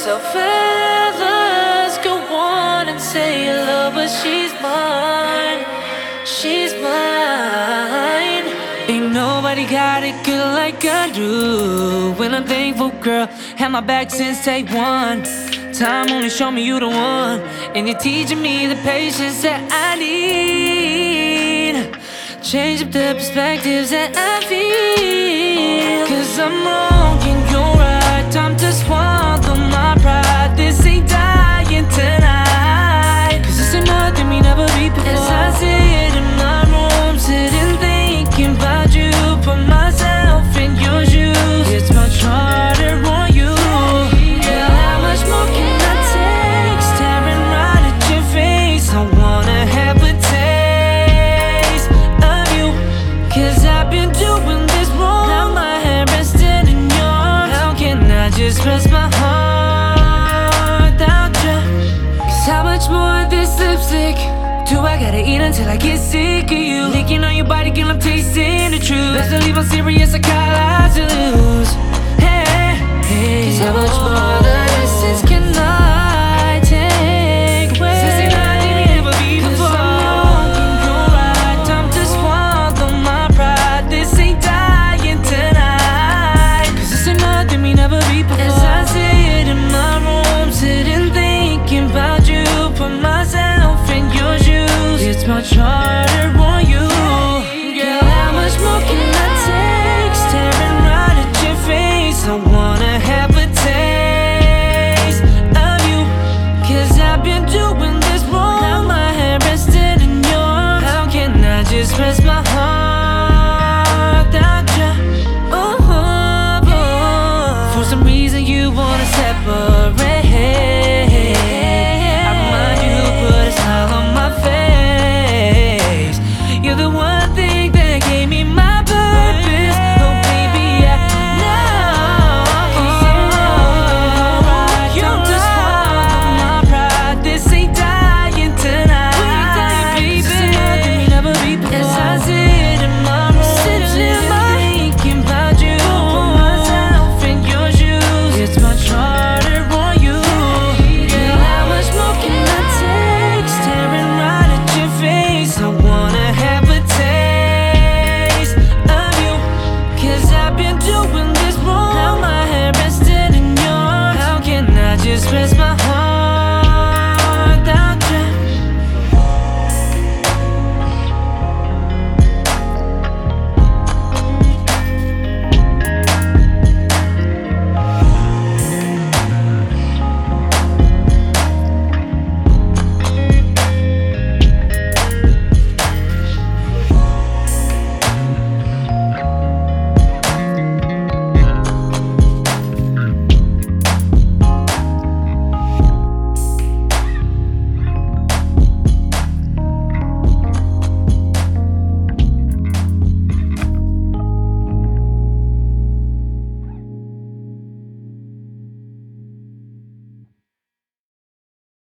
So fellas, go on and say you love her, she's mine, she's mine. Ain't nobody got it good like I do. When I'm thankful, girl, had my back since day one. Time only showed me you the one, and you're teaching me the patience that I need. Change up the perspectives that I feel. Cause I'm wrong and you're right, time to swallow my pride. This ain't dying tonight, cause this ain't nothing we never beat before. As I sit in my room, sitting thinking about you, put myself in your shoes, it's much harder on you. Girl, how much more can I take? Staring right at your face, I wanna have a taste of you. Cause I've been doing this wrong, now my hand resting in yours. How can I just rest my heart without you? Cause how much more of this lipstick do I gotta eat until I get sick of you? Licking on your body, girl, I'm tasting the truth. Best believe I'm serious, I got lots to lose. Hey, hey. Cause how much more of the distance can I take away? Since ain't nothing we never be before. Cause I'm wrong and you're right, time to swallow my pride. This ain't dying tonight, cause this ain't nothing we never be before. As I sit in my room, sitting thinking about you, put myself in your shoes, it's much harder on you. Girl, how much more can I take? Staring right at your face, I wanna have a taste of you. Cause I've been doing this wrong, now my hand rested in yours. How can I just rest my